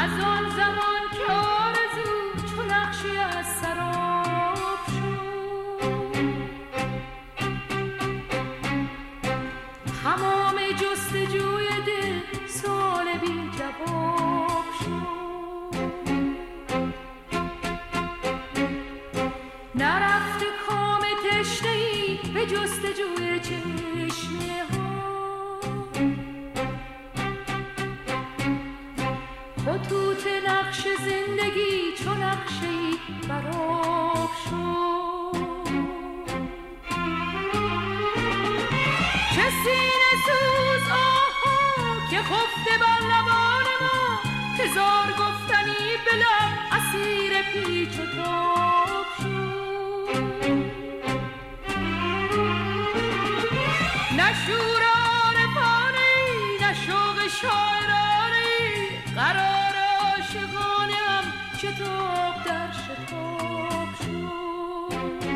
از آن زمان که آرزو چو نقشی از سراب شد، تمام جستجوی دل سوال بی جواب شد. نرفته کام تشنه‌ای به جستجوی چشمه ها، خطوط نقش زندگی چو نقشه‌ای براب شد. چه سینه سوز آها که خفته بر لبان ما، هزار گفتنی به لب اسیر پیچ و تاب شد. نه شور عارفانه‌ای نه شوق شاعرانه‌ای، قرار عاشقانه‌ام شتاب در شتاب شد.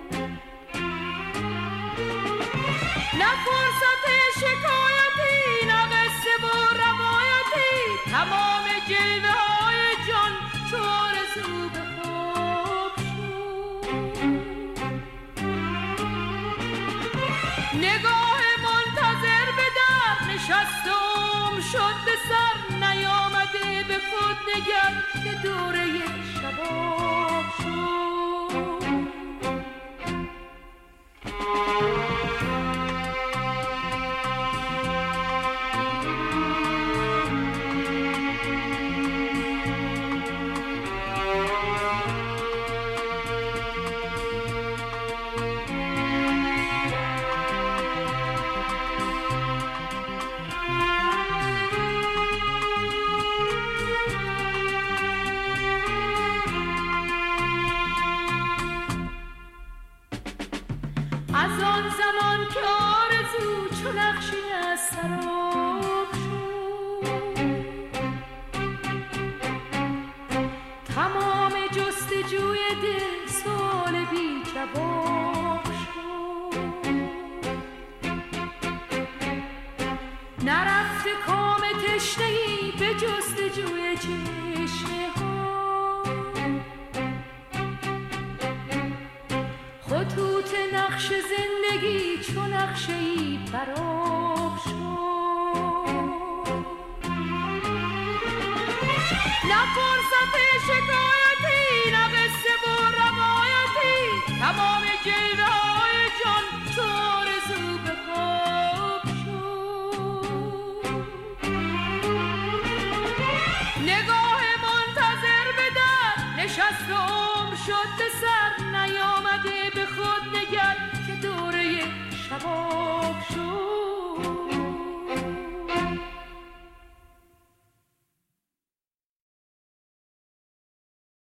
نه فرصت شکایتی نه قصه و روایتی، تمام جلوه های جان چو آرزو به خواب شد. نگاه منتظر به در نشستم شد به سر، نیامده به خود نگر که دوره شباب شد. از آن زمان که آرزو چو نقشی از سراب شد، تمام جستجوی دل سوال بی جواب شد. نرفته کام تشنه‌ای به جستجوی چشمه ها، خطوط نقش زندگی چو نقشه‌ای براب شد. نه فرصت شکایتی نه قصه و روایتی، تمام جلوه های جان چو آرزو به خواب شد. نگاه منتظر به در نشستم شد به سر،